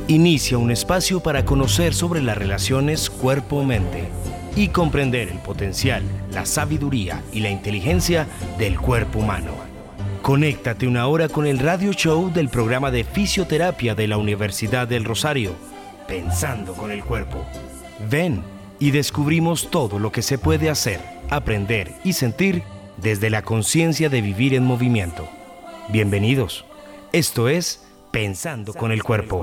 Inicia un espacio para conocer sobre las relaciones cuerpo-mente y comprender el potencial, la sabiduría y la inteligencia del cuerpo humano. Conéctate una hora con el radio show del programa de fisioterapia de la Universidad del Rosario, Pensando con el Cuerpo. Ven y descubrimos todo lo que se puede hacer, aprender y sentir desde la conciencia de vivir en movimiento. Bienvenidos. Esto es Pensando con el Cuerpo.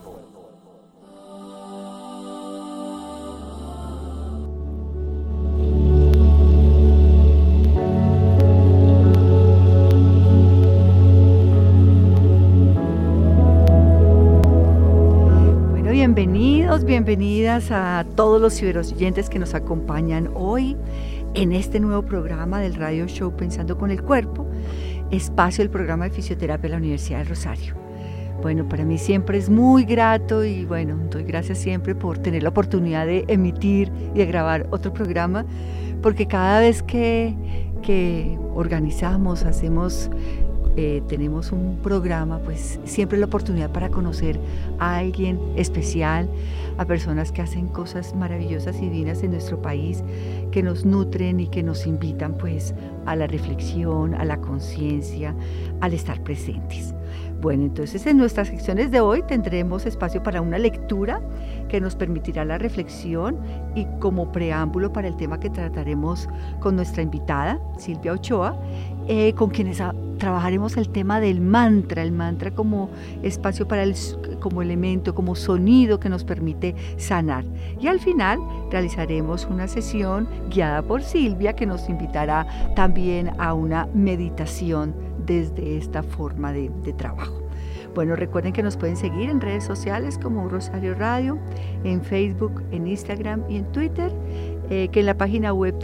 Bienvenidas a todos los ciberoyentes que nos acompañan hoy en este nuevo programa del radio show Pensando con el Cuerpo, espacio del programa de fisioterapia de la Universidad del Rosario. Bueno, para mí siempre es muy grato y bueno, doy gracias siempre por tener la oportunidad de emitir y de grabar otro programa, porque cada vez que organizamos, tenemos un programa, pues siempre la oportunidad para conocer a alguien especial, a personas que hacen cosas maravillosas y divinas en nuestro país, que nos nutren y que nos invitan pues a la reflexión, a la conciencia, al estar presentes. Bueno, entonces en nuestras secciones de hoy tendremos espacio para una lectura que nos permitirá la reflexión y como preámbulo para el tema que trataremos con nuestra invitada, Silvia Ochoa, con quienes trabajaremos el tema del mantra, el mantra como espacio para como elemento, como sonido que nos permite sanar. Y al final realizaremos una sesión guiada por Silvia que nos invitará también a una meditación desde esta forma de trabajo. Bueno, recuerden que nos pueden seguir en redes sociales como Rosario Radio, en Facebook, en Instagram y en Twitter, que en la página web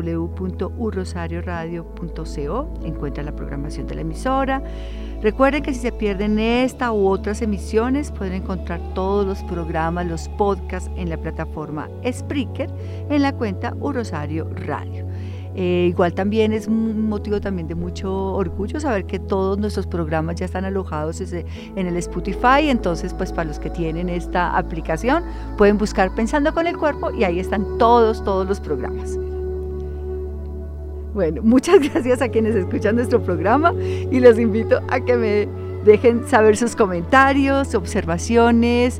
www.urrosarioradio.co encuentran la programación de la emisora. Recuerden que si se pierden esta u otras emisiones, pueden encontrar todos los programas, los podcasts en la plataforma Spreaker, en la cuenta Urrosario Radio. Igual también es un motivo también de mucho orgullo saber que todos nuestros programas ya están alojados en el Spotify, entonces pues para los que tienen esta aplicación pueden buscar Pensando con el Cuerpo y ahí están todos los programas. Bueno, muchas gracias a quienes escuchan nuestro programa y los invito a que me dejen saber sus comentarios, observaciones.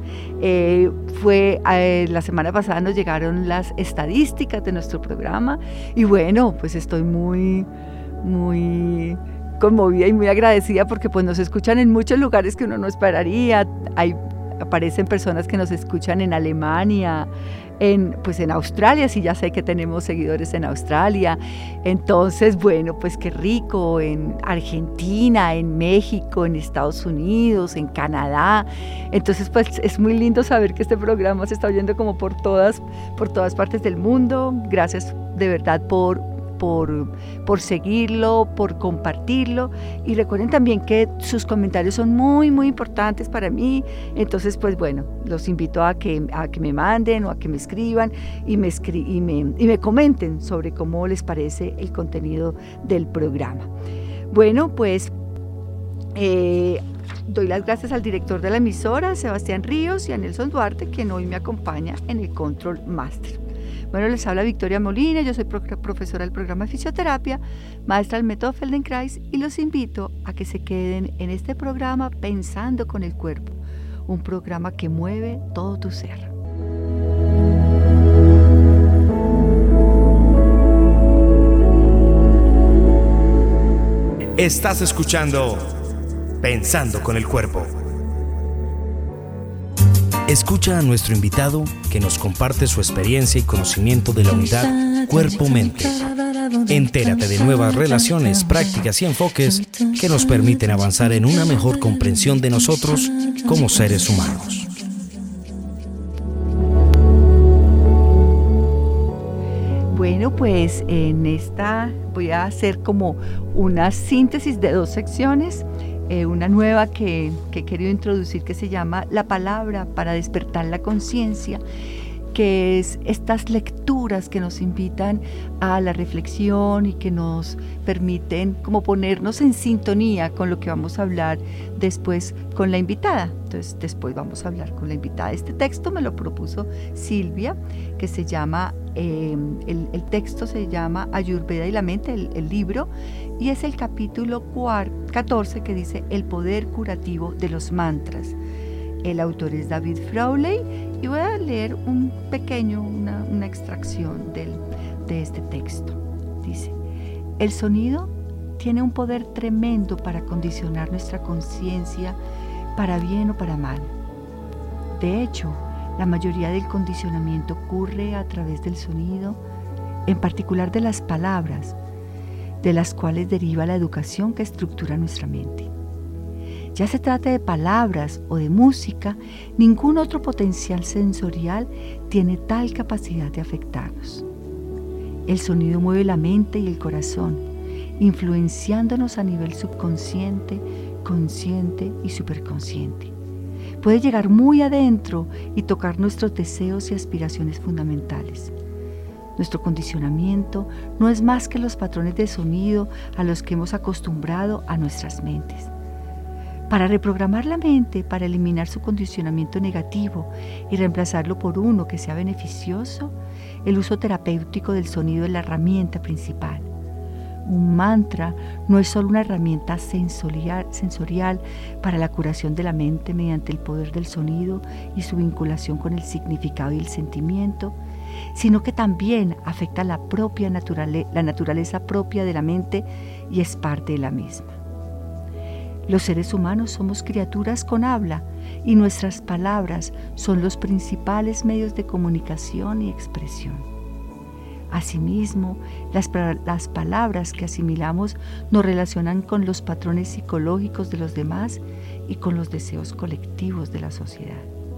La semana pasada nos llegaron las estadísticas de nuestro programa y bueno, pues estoy muy conmovida y muy agradecida porque pues nos escuchan en muchos lugares que uno no esperaría. Aparecen personas que nos escuchan en Alemania, en Australia, sí, ya sé que tenemos seguidores en Australia. Entonces, bueno, pues qué rico, en Argentina, en México, en Estados Unidos, en Canadá. Entonces, pues es muy lindo saber que este programa se está oyendo como por todas partes del mundo. Gracias de verdad por seguirlo, por compartirlo y recuerden también que sus comentarios son muy importantes para mí. Entonces pues bueno, los invito a que me manden o a que me escriban y me comenten sobre cómo les parece el contenido del programa. Bueno, pues doy las gracias al director de la emisora, Sebastián Ríos, y a Nelson Duarte, quien hoy me acompaña en el Control Master. Bueno, les habla Victoria Molina, yo soy profesora del programa de fisioterapia, maestra del método Feldenkrais y los invito a que se queden en este programa Pensando con el Cuerpo, un programa que mueve todo tu ser. Estás escuchando Pensando con el Cuerpo. Escucha a nuestro invitado que nos comparte su experiencia y conocimiento de la unidad cuerpo-mente. Entérate de nuevas relaciones, prácticas y enfoques que nos permiten avanzar en una mejor comprensión de nosotros como seres humanos. Bueno, pues en esta voy a hacer como una síntesis de dos secciones. Una nueva que he querido introducir que se llama La Palabra para despertar la conciencia que es estas lecturas que nos invitan a la reflexión y que nos permiten como ponernos en sintonía con lo que vamos a hablar después con la invitada. Entonces después vamos a hablar con la invitada. Este texto me lo propuso Silvia, que se llama, el texto se llama Ayurveda y la mente, el libro, y es el capítulo 14 que dice El poder curativo de los mantras. El autor es David Frawley y voy a leer una extracción de este texto. Dice: el sonido tiene un poder tremendo para condicionar nuestra conciencia para bien o para mal. De hecho, la mayoría del condicionamiento ocurre a través del sonido, en particular de las palabras, de las cuales deriva la educación que estructura nuestra mente. Ya se trate de palabras o de música, ningún otro potencial sensorial tiene tal capacidad de afectarnos. El sonido mueve la mente y el corazón, influenciándonos a nivel subconsciente, consciente y superconsciente. Puede llegar muy adentro y tocar nuestros deseos y aspiraciones fundamentales. Nuestro condicionamiento no es más que los patrones de sonido a los que hemos acostumbrado a nuestras mentes. Para reprogramar la mente, para eliminar su condicionamiento negativo y reemplazarlo por uno que sea beneficioso, el uso terapéutico del sonido es la herramienta principal. Un mantra no es solo una herramienta sensorial para la curación de la mente mediante el poder del sonido y su vinculación con el significado y el sentimiento, sino que también afecta la naturaleza propia de la mente y es parte de la misma. Los seres humanos somos criaturas con habla y nuestras palabras son los principales medios de comunicación y expresión. Asimismo, las palabras que asimilamos nos relacionan con los patrones psicológicos de los demás y con los deseos colectivos de la sociedad.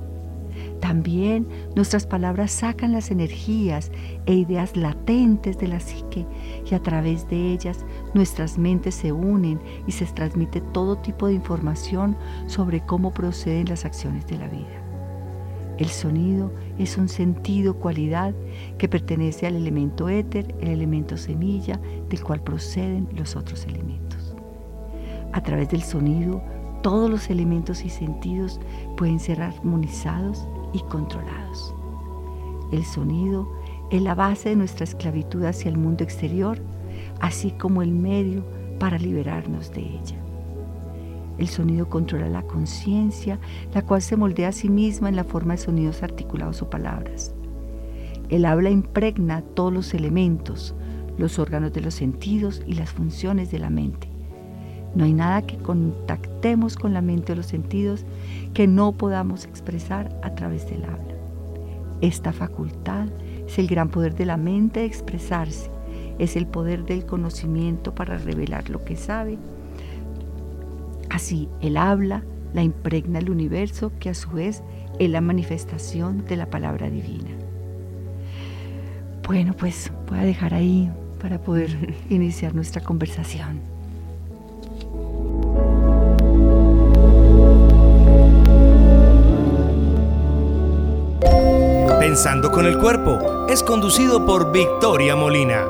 También nuestras palabras sacan las energías e ideas latentes de la psique y a través de ellas nuestras mentes se unen y se transmite todo tipo de información sobre cómo proceden las acciones de la vida. El sonido es un sentido, cualidad que pertenece al elemento éter, el elemento semilla, del cual proceden los otros elementos. A través del sonido, todos los elementos y sentidos pueden ser armonizados y controlados. El sonido es la base de nuestra esclavitud hacia el mundo exterior, así como el medio para liberarnos de ella. El sonido controla la conciencia, la cual se moldea a sí misma en la forma de sonidos articulados o palabras. El habla impregna todos los elementos, los órganos de los sentidos y las funciones de la mente. No hay nada que contactemos con la mente o los sentidos que no podamos expresar a través del habla. Esta facultad es el gran poder de la mente de expresarse, es el poder del conocimiento para revelar lo que sabe. Así, el habla la impregna el universo, que a su vez es la manifestación de la palabra divina. Bueno, pues voy a dejar ahí para poder iniciar nuestra conversación. Pensando con el cuerpo es conducido por Victoria Molina.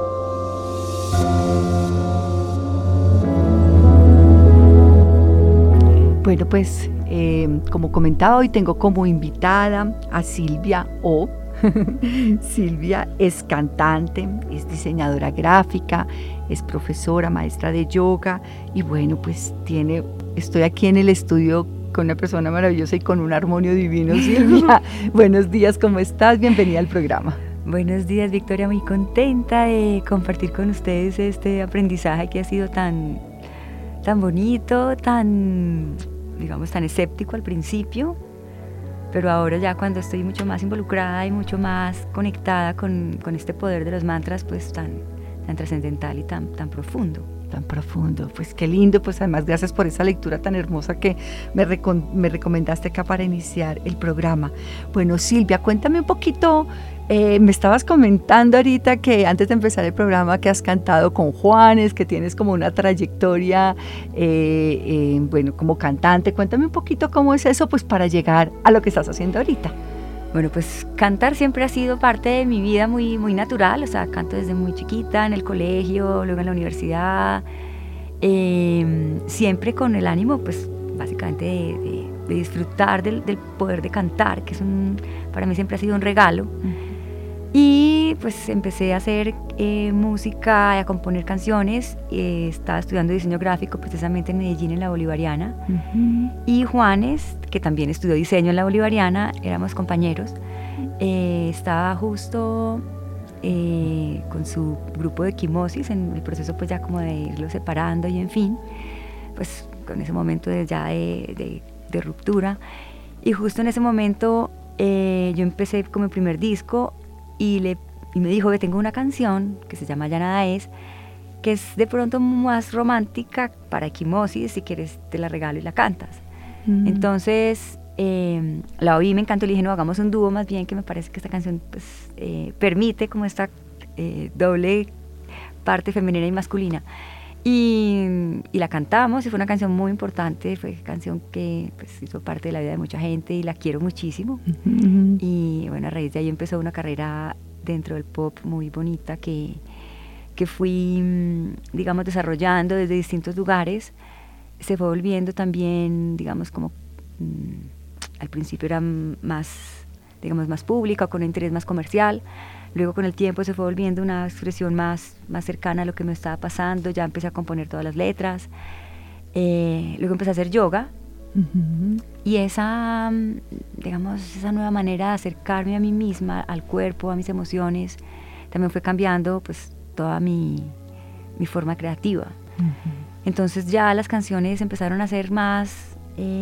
Bueno, pues como comentaba, hoy tengo como invitada a Silvia O. Silvia es cantante, es diseñadora gráfica, es profesora, maestra de yoga y bueno, pues estoy aquí en el estudio con una persona maravillosa y con un armonio divino. Silvia, buenos días, ¿cómo estás? Bienvenida al programa. Buenos días, Victoria, muy contenta de compartir con ustedes este aprendizaje que ha sido tan bonito, tan escéptico al principio, pero ahora ya cuando estoy mucho más involucrada y mucho más conectada con este poder de los mantras, pues tan trascendental y tan profundo. Tan profundo, pues qué lindo, pues además gracias por esa lectura tan hermosa que me recomendaste acá para iniciar el programa. Bueno, Silvia, cuéntame un poquito, me estabas comentando ahorita que antes de empezar el programa que has cantado con Juanes, que tienes como una trayectoria, como cantante. Cuéntame un poquito cómo es eso, pues para llegar a lo que estás haciendo ahorita. Bueno, pues cantar siempre ha sido parte de mi vida muy, muy natural, o sea, canto desde muy chiquita, en el colegio, luego en la universidad, siempre con el ánimo, pues, básicamente de disfrutar del poder de cantar, que para mí siempre ha sido un regalo. Y pues empecé a hacer música y a componer canciones. Estaba estudiando diseño gráfico precisamente en Medellín, en la Bolivariana. Y Juanes, que también estudió diseño en la Bolivariana, éramos compañeros. Estaba justo con su grupo de equimosis en el proceso pues ya como de irlo separando y en fin, pues con ese momento de ruptura. Y justo en ese momento yo empecé con mi primer disco. Y me dijo que tengo una canción que se llama Ya Nada Es, que es de pronto más romántica para equimosis, si quieres te la regalo y la cantas. Entonces la oí, me encantó, le dije no, hagamos un dúo más bien, que me parece que esta canción pues, permite como esta doble parte femenina y masculina. Y la cantamos y fue una canción muy importante, fue una canción que pues, hizo parte de la vida de mucha gente y la quiero muchísimo. Y bueno, a raíz de ahí empezó una carrera dentro del pop muy bonita que fui, digamos, desarrollando desde distintos lugares. Se fue volviendo también, digamos, como al principio era más, digamos, más pública, con un interés más comercial. Luego con el tiempo se fue volviendo una expresión más cercana a lo que me estaba pasando, ya empecé a componer todas las letras, luego empecé a hacer yoga, y esa, digamos, esa nueva manera de acercarme a mí misma, al cuerpo, a mis emociones, también fue cambiando pues toda mi forma creativa. Entonces ya las canciones empezaron a ser más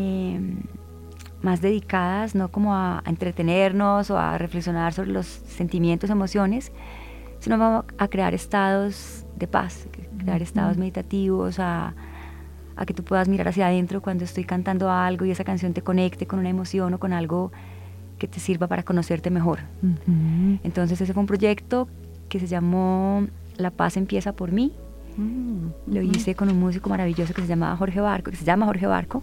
dedicadas, no como a entretenernos o a reflexionar sobre los sentimientos, emociones, sino a crear estados de paz, crear estados meditativos, a que tú puedas mirar hacia adentro cuando estoy cantando algo y esa canción te conecte con una emoción o con algo que te sirva para conocerte mejor. Entonces ese fue un proyecto que se llamó La Paz Empieza por Mí. Lo hice con un músico maravilloso que se llama Jorge Barco.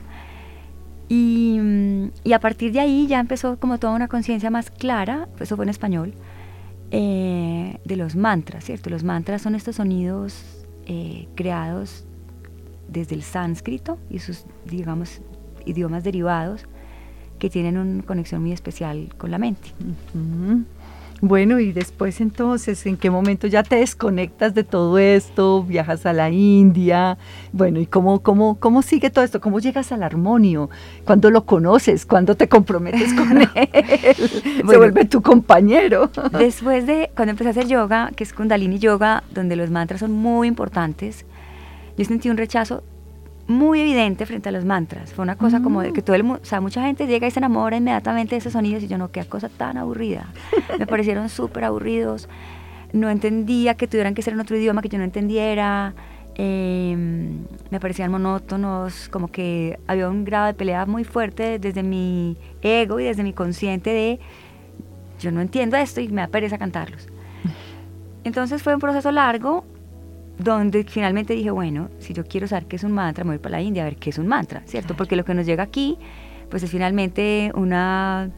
Y a partir de ahí ya empezó como toda una conciencia más clara, eso fue en español, de los mantras, ¿cierto? Los mantras son estos sonidos creados desde el sánscrito y sus, digamos, idiomas derivados que tienen una conexión muy especial con la mente. Bueno, y después entonces, ¿en qué momento ya te desconectas de todo esto? ¿Viajas a la India? Bueno, ¿y cómo sigue todo esto? ¿Cómo llegas al armonio? ¿Cuándo lo conoces? ¿Cuándo te comprometes con él? Bueno, se vuelve tu compañero. Después de, cuando empecé a hacer yoga, que es Kundalini Yoga, donde los mantras son muy importantes, yo sentí un rechazo muy evidente frente a los mantras. Fue una cosa como de que todo el mundo, o sea, mucha gente llega y se enamora inmediatamente de esos sonidos y yo no, qué cosa tan aburrida. Me parecieron súper aburridos. No entendía que tuvieran que ser en otro idioma que yo no entendiera. Me parecían monótonos, como que había un grado de pelea muy fuerte desde mi ego y desde mi consciente de yo no entiendo esto y me da pereza cantarlos. Entonces fue un proceso largo donde finalmente dije, bueno, si yo quiero saber qué es un mantra, me voy para la India a ver qué es un mantra, ¿cierto? Claro. Porque lo que nos llega aquí, pues es finalmente una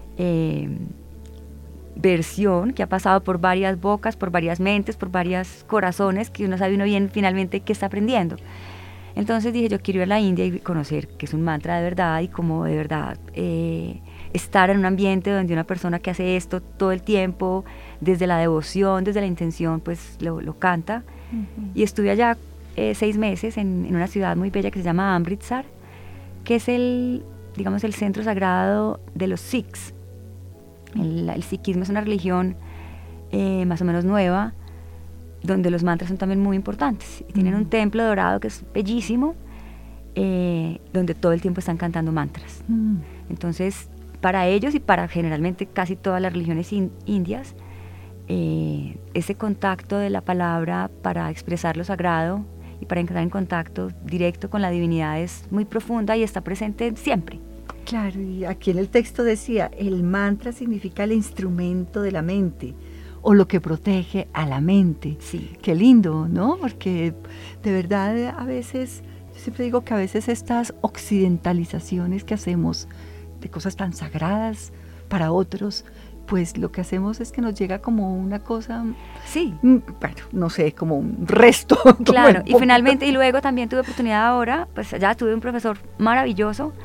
versión que ha pasado por varias bocas, por varias mentes, por varios corazones, que uno sabe bien finalmente qué está aprendiendo. Entonces dije, yo quiero ir a la India y conocer qué es un mantra de verdad y cómo de verdad estar en un ambiente donde una persona que hace esto todo el tiempo, desde la devoción, desde la intención, pues lo canta. Y estuve allá 6 meses en una ciudad muy bella que se llama Amritsar, que es el centro sagrado de los Sikhs. El sikhismo es una religión más o menos nueva, donde los mantras son también muy importantes. Y tienen un templo dorado que es bellísimo, donde todo el tiempo están cantando mantras. Entonces, para ellos y para generalmente casi todas las religiones indias, ese contacto de la palabra para expresar lo sagrado y para entrar en contacto directo con la divinidad es muy profunda y está presente siempre. Claro, y aquí en el texto decía, el mantra significa el instrumento de la mente o lo que protege a la mente. Sí. Qué lindo, ¿no? Porque de verdad a veces, yo siempre digo que a veces estas occidentalizaciones que hacemos de cosas tan sagradas para otros, pues lo que hacemos es que nos llega como una cosa, sí, bueno, no sé, como un resto. Claro, y finalmente, y luego también tuve oportunidad ahora, pues ya tuve un profesor maravilloso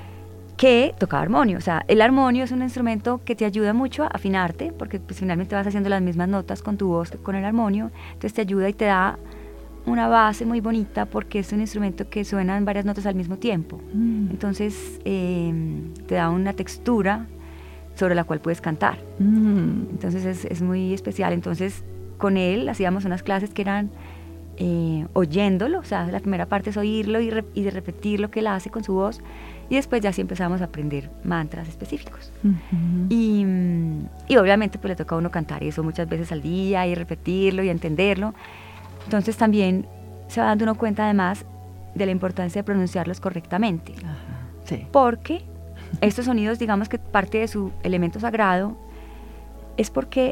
que tocaba armonio. O sea, el armonio es un instrumento que te ayuda mucho a afinarte, porque pues finalmente vas haciendo las mismas notas con tu voz que con el armonio, entonces te ayuda y te da una base muy bonita, porque es un instrumento que suenan varias notas al mismo tiempo. Entonces te da una textura sobre la cual puedes cantar. Entonces es muy especial. Entonces con él hacíamos unas clases que eran oyéndolo, o sea, la primera parte es oírlo y de repetir lo que él hace con su voz, y después ya sí empezamos a aprender mantras específicos. Y obviamente pues le toca a uno cantar eso muchas veces al día y repetirlo y entenderlo. Entonces también se va dando uno cuenta además de la importancia de pronunciarlos correctamente. Sí. Porque estos sonidos, digamos que parte de su elemento sagrado es porque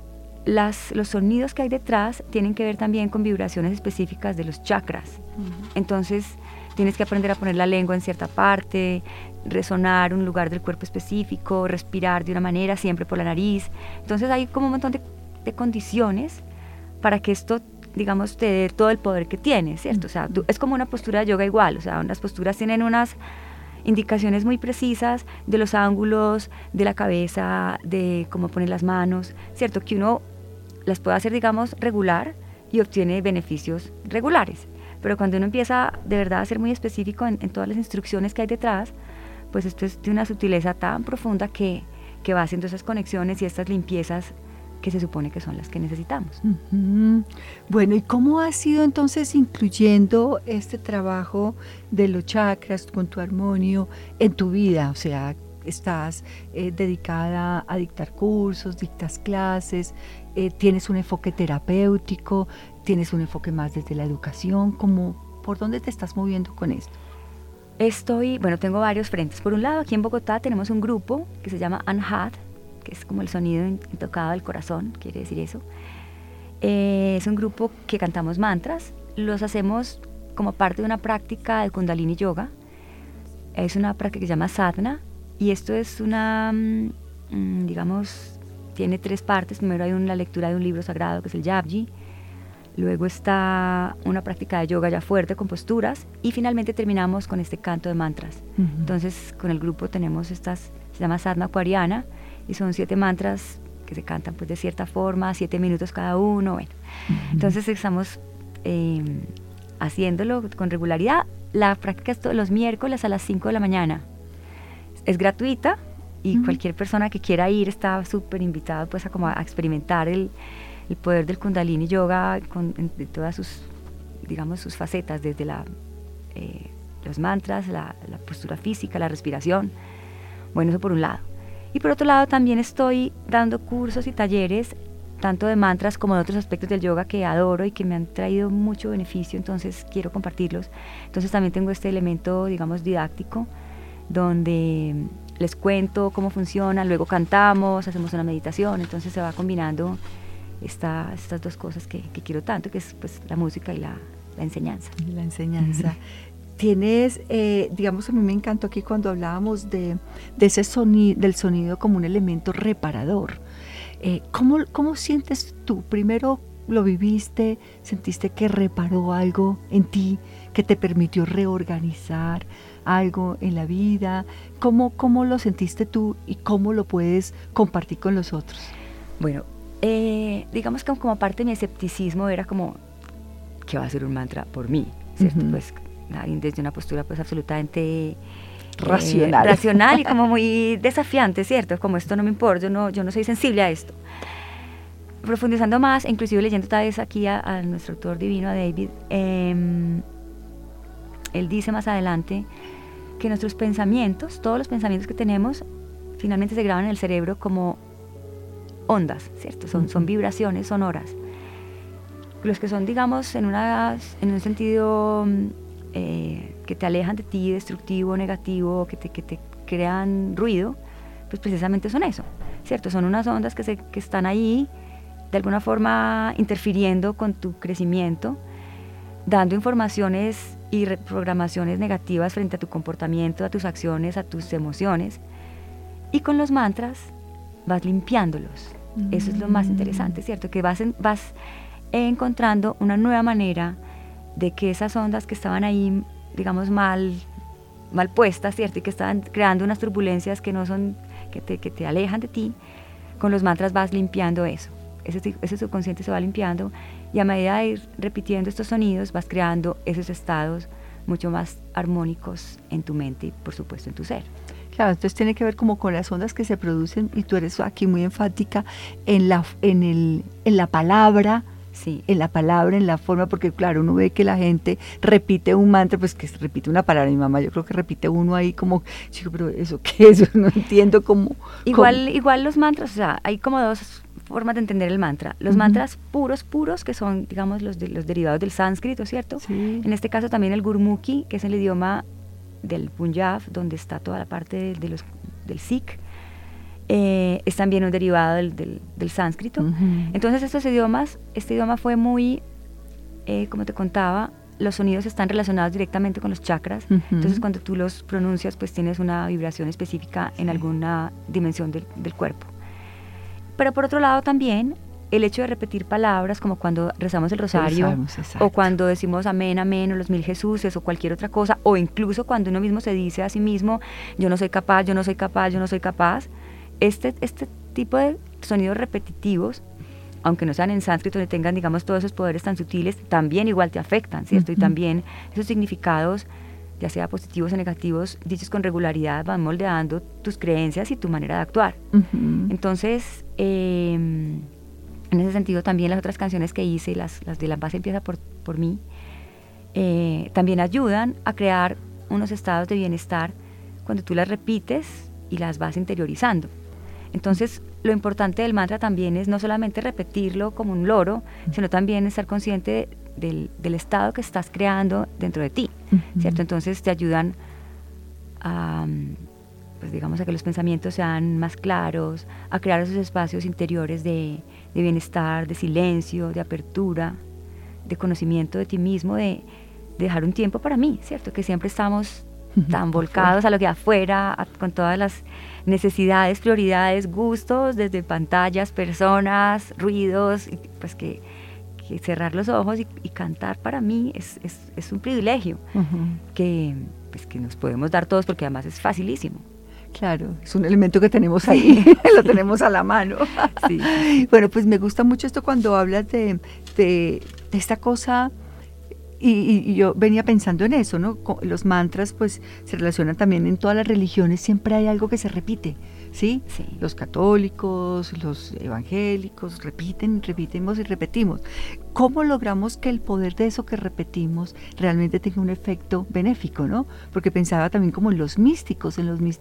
los sonidos que hay detrás tienen que ver también con vibraciones específicas de los chakras. Entonces tienes que aprender a poner la lengua en cierta parte, resonar un lugar del cuerpo específico, respirar de una manera, siempre por la nariz. Entonces hay como un montón de condiciones para que esto, digamos, te dé todo el poder que tiene, ¿cierto? O sea, es como una postura de yoga igual, o sea, las posturas tienen unas indicaciones muy precisas de los ángulos de la cabeza, de cómo poner las manos, ¿cierto? Que uno las puede hacer, digamos, regular y obtiene beneficios regulares. Pero cuando uno empieza de verdad a ser muy específico en todas las instrucciones que hay detrás, pues esto es de una sutileza tan profunda que va haciendo esas conexiones y estas limpiezas que se supone que son las que necesitamos. Bueno, ¿y cómo has sido entonces incluyendo este trabajo de los chakras con tu armonio en tu vida? O sea, estás dedicada a dictar cursos, dictas clases, tienes un enfoque terapéutico, tienes un enfoque más desde la educación. ¿Por dónde te estás moviendo con esto? Tengo varios frentes. Por un lado, aquí en Bogotá tenemos un grupo que se llama Anhat, que es como el sonido intocado del corazón, quiere decir eso. Es un grupo que cantamos mantras, los hacemos como parte de una práctica de Kundalini Yoga. Es una práctica que se llama sadhana, y esto es una, digamos, tiene 3 partes. Primero hay la lectura de un libro sagrado que es el Japji, luego está una práctica de yoga ya fuerte con posturas, y finalmente terminamos con este canto de mantras. Entonces con el grupo tenemos se llama sadhana aquariana, y son 7 mantras que se cantan pues de cierta forma, 7 minutos cada uno. Bueno, entonces estamos haciéndolo con regularidad. La práctica es todos los miércoles a las 5 de la mañana. Es gratuita y cualquier persona que quiera ir está súper invitada pues a experimentar el poder del Kundalini Yoga de todas sus facetas, desde los mantras, la postura física, la respiración. Bueno, eso por un lado. Y por otro lado también estoy dando cursos y talleres, tanto de mantras como de otros aspectos del yoga que adoro y que me han traído mucho beneficio, entonces quiero compartirlos. Entonces también tengo este elemento, digamos, didáctico, donde les cuento cómo funciona, luego cantamos, hacemos una meditación, entonces se va combinando estas 2 cosas que quiero tanto, que es pues la música y la enseñanza. La enseñanza. Tienes, digamos, a mí me encantó aquí cuando hablábamos de ese sonido, del sonido como un elemento reparador. ¿Cómo sientes tú? Primero lo viviste, sentiste que reparó algo en ti, que te permitió reorganizar algo en la vida. ¿Cómo lo sentiste tú y cómo lo puedes compartir con los otros? Bueno, digamos que como parte de mi escepticismo era como, ¿qué va a ser un mantra por mí? ¿Cierto? Pues desde una postura pues absolutamente racional y como muy desafiante, ¿cierto? Como esto no me importa, yo no soy sensible a esto. Profundizando más, inclusive leyendo otra vez aquí a nuestro autor divino, a David, él dice más adelante que nuestros pensamientos, todos los pensamientos que tenemos, finalmente se graban en el cerebro como ondas, ¿cierto? Son vibraciones sonoras. Los que son, digamos, en un sentido que te alejan de ti, destructivo, negativo, que te crean ruido, pues precisamente son eso, ¿cierto? Son unas ondas que están ahí, de alguna forma interfiriendo con tu crecimiento, dando informaciones y reprogramaciones negativas frente a tu comportamiento, a tus acciones, a tus emociones. Y con los mantras vas limpiándolos. Eso es lo más interesante, ¿cierto? Que vas encontrando una nueva manera de que esas ondas que estaban ahí, digamos, mal puestas, ¿cierto? Y que estaban creando unas turbulencias que no son, que te alejan de ti, con los mantras vas limpiando eso. Ese subconsciente se va limpiando, y a medida de ir repitiendo estos sonidos vas creando esos estados mucho más armónicos en tu mente y por supuesto en tu ser. Claro, entonces tiene que ver como con las ondas que se producen, y tú eres aquí muy enfática en la palabra. Sí. En la palabra, en la forma, porque claro, uno ve que la gente repite un mantra, pues que repite una palabra. Mi mamá, yo creo que repite uno ahí como, chico, pero ¿eso qué es? No entiendo cómo. Igual los mantras, o sea, hay como dos formas de entender el mantra. Los mantras puros, que son, digamos, los derivados del sánscrito, ¿cierto? Sí. En este caso también el Gurmukhi, que es el idioma del Punjab, donde está toda la parte del Sikh. Es también un derivado del sánscrito. Entonces este idioma fue muy, como te contaba, los sonidos están relacionados directamente con los chakras. Entonces cuando tú los pronuncias, pues tienes una vibración específica en alguna dimensión del cuerpo. Pero por otro lado también, el hecho de repetir palabras, como cuando rezamos el rosario, o cuando decimos amén, amén, o los 1000 Jesuses, o cualquier otra cosa, o incluso cuando uno mismo se dice a sí mismo, yo no soy capaz, yo no soy capaz, yo no soy capaz. Este tipo de sonidos repetitivos, aunque no sean en sánscrito ni tengan, digamos, todos esos poderes tan sutiles, también igual te afectan, ¿cierto? Y también esos significados, ya sea positivos o negativos, dichos con regularidad, van moldeando tus creencias y tu manera de actuar. Entonces, en ese sentido, también las otras canciones que hice, las de La Paz Empieza por mí, también ayudan a crear unos estados de bienestar cuando tú las repites y las vas interiorizando. Entonces, lo importante del mantra también es no solamente repetirlo como un loro, sino también estar consciente del estado que estás creando dentro de ti, ¿cierto? Entonces te ayudan a, pues digamos, a que los pensamientos sean más claros, a crear esos espacios interiores de bienestar, de silencio, de apertura, de conocimiento de ti mismo, de dejar un tiempo para mí, ¿cierto? Que siempre estamos tan volcados a lo que afuera, con todas las necesidades, prioridades, gustos, desde pantallas, personas, ruidos, y pues que cerrar los ojos y cantar para mí es un privilegio que nos podemos dar todos, porque además es facilísimo. Claro, es un elemento que tenemos ahí, lo tenemos a la mano. Sí. Bueno, pues me gusta mucho esto cuando hablas de esta cosa. Y yo venía pensando en eso, ¿no? Los mantras pues se relacionan también en todas las religiones, siempre hay algo que se repite, ¿sí? Sí. Los católicos, los evangélicos, repetimos y repetimos. ¿Cómo logramos que el poder de eso que repetimos realmente tenga un efecto benéfico, ¿no? Porque pensaba también como en los místicos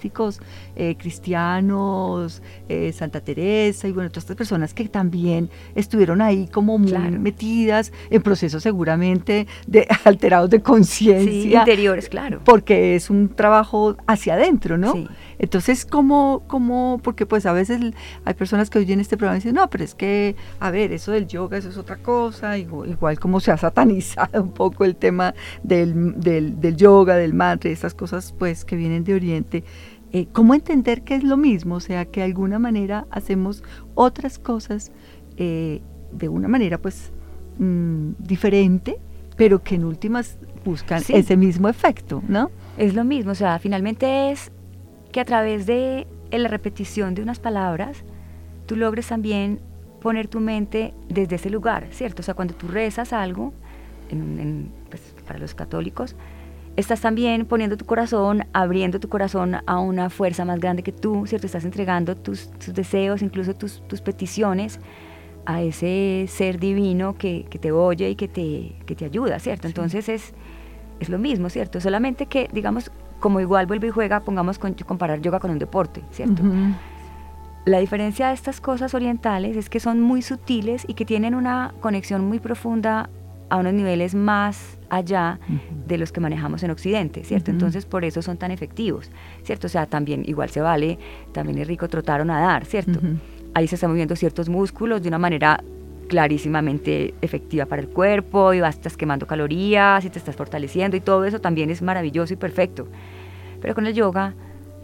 cristianos, Santa Teresa y bueno, todas estas personas que también estuvieron ahí como muy metidas en procesos seguramente alterados de conciencia. Sí, interiores, claro. Porque es un trabajo hacia adentro, ¿no? Sí. Entonces, porque pues a veces hay personas que oyen este programa y dicen, no, pero es que, a ver, eso del yoga, eso es otra cosa, igual como se ha satanizado un poco el tema del yoga, del mantra, estas cosas pues que vienen de Oriente. ¿Cómo entender que es lo mismo? O sea, que de alguna manera hacemos otras cosas de una manera pues diferente, pero que en últimas buscan ese mismo efecto, ¿no? Es lo mismo, o sea, finalmente es que a través de la repetición de unas palabras, tú logres también poner tu mente desde ese lugar, ¿cierto? O sea, cuando tú rezas algo, pues, para los católicos, estás también poniendo tu corazón, abriendo tu corazón a una fuerza más grande que tú, ¿cierto? Estás entregando tus deseos, incluso tus peticiones a ese ser divino que te oye y que te ayuda, ¿cierto? Entonces es lo mismo, ¿cierto? Solamente que, digamos, como igual vuelve y juega, pongamos comparar yoga con un deporte, ¿cierto? La diferencia de estas cosas orientales es que son muy sutiles y que tienen una conexión muy profunda a unos niveles más allá de los que manejamos en Occidente, ¿cierto? Entonces, por eso son tan efectivos, ¿cierto? O sea, también igual se vale, también es rico trotar o nadar, ¿cierto? Ahí se están moviendo ciertos músculos de una manera clarísimamente efectiva para el cuerpo, y estás quemando calorías y te estás fortaleciendo, y todo eso también es maravilloso y perfecto. Pero con el yoga